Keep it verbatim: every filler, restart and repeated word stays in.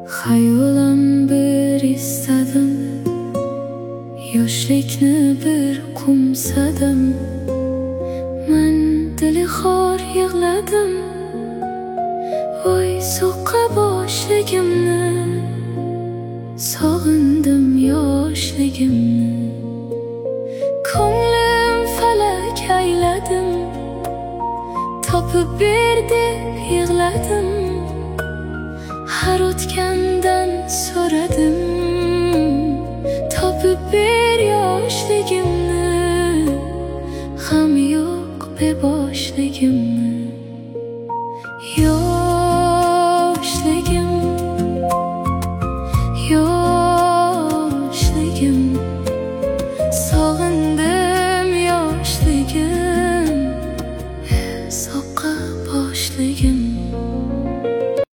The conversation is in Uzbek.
Xayolan bir istadim, yoshlikni bir qo'msadim. Men dilixor yig'ladim, voy so'qqa boshligimni. Sog'indim yoshligimni, ko'nglim falak ayladim. Topib ber deb yig'ladim, har o'tgandan so'radim. Topib ber yoshligimni, g'am yo'q beboshligimni.